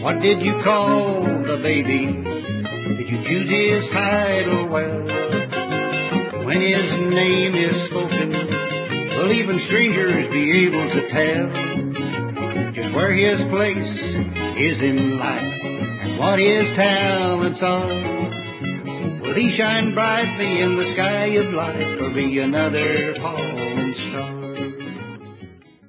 What did you call the baby? Did you choose his title well? When his name is spoken, will even strangers be able to tell just where his place is in life and what his talents are? Will he shine brightly in the sky of life or be another Paul